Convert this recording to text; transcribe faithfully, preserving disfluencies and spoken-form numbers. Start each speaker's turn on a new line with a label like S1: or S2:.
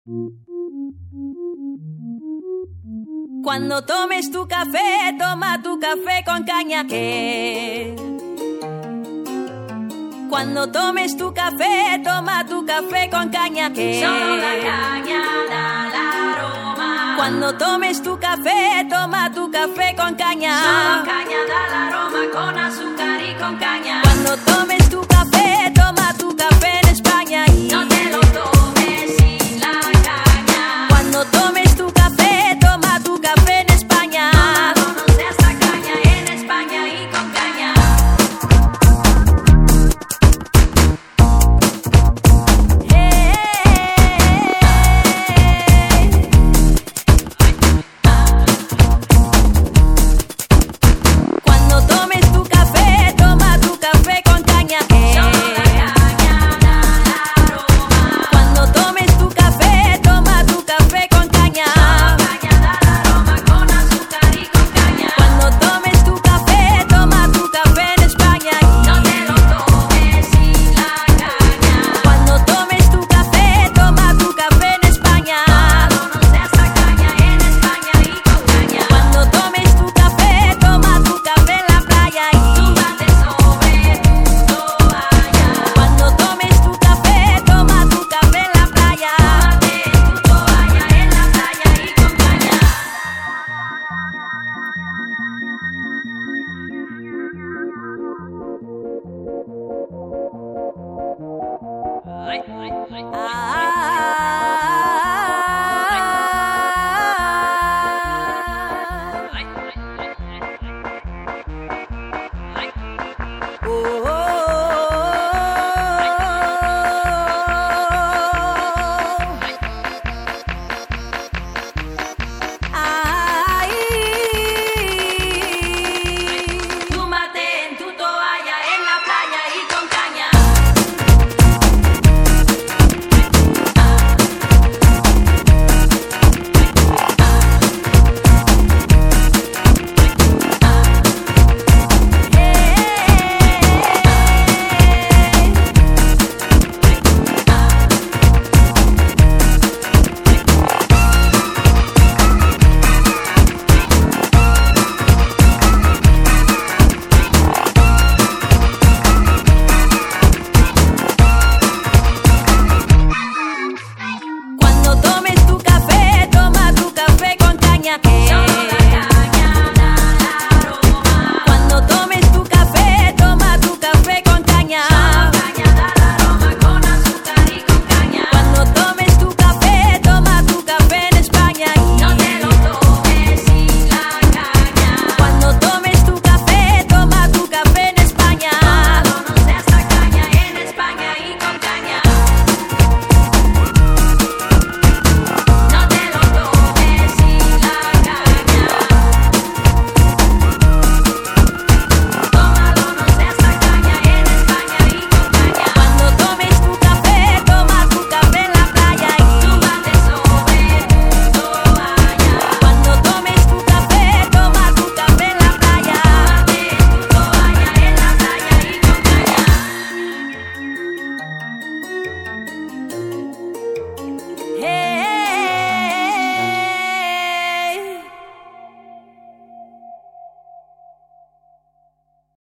S1: Cuando tomes tu café, toma tu café con caña que. Cuando tomes tu café, toma tu café con caña que.
S2: Solo la caña da el aroma.
S1: Cuando tomes tu café, toma tu café con caña.
S2: Solo caña da el aroma, con azúcar y con caña.
S1: Cuando tomes tu café, toma tu café en España y.
S2: No